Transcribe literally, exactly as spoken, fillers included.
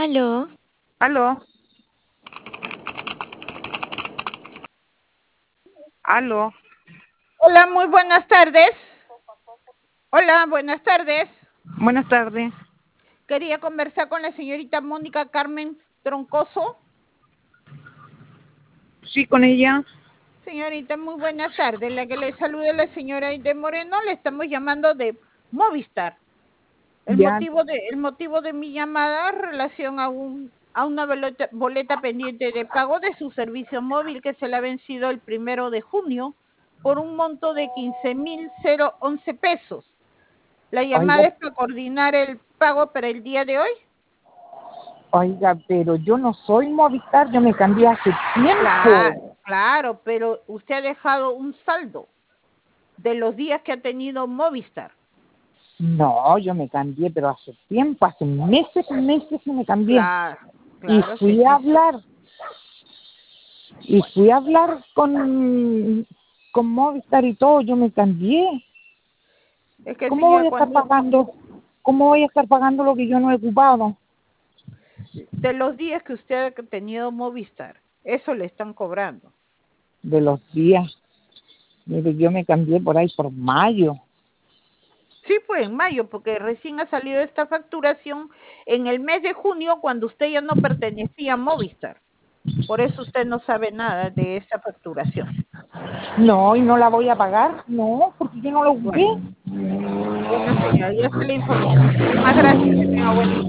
Aló, Aló, aló. Hola, muy buenas tardes. Hola, buenas tardes. Buenas tardes. Quería conversar con la señorita Mónica Carmen Troncoso. Sí, con ella. Señorita, muy buenas tardes. La que le saluda es la señora Aide Moreno. Le estamos llamando de Movistar. El Ya. motivo de, el motivo de mi llamada en relación a, un, a una boleta, boleta pendiente de pago de su servicio móvil que se le ha vencido el primero de junio por un monto de quince mil once pesos. La Oiga, llamada es para coordinar el pago para el día de hoy. oiga, pero yo no soy Movistar, yo me cambié hace tiempo. Claro, claro, pero usted ha dejado un saldo de los días que ha tenido Movistar. No, yo me cambié, pero hace tiempo, hace meses, meses que me cambié. Claro, Y claro que fui a sí. hablar, y fui a hablar con, con Movistar y todo, yo me cambié. Es que, ¿Cómo voy señor, a estar cuando pagando? ¿Cómo voy a estar pagando lo que yo no he ocupado? de los días que usted ha tenido Movistar, eso le están cobrando. De los días. Mire, yo me cambié por ahí por mayo. Sí, pues en mayo, porque recién ha salido esta facturación en el mes de junio cuando usted ya no pertenecía a Movistar. Por eso usted no sabe nada de esta facturación. No, y no la voy a pagar. No, porque yo no la ocupé. Bueno, bueno, señora, ya se le informó. Muchísimas gracias. Que tenga buen día.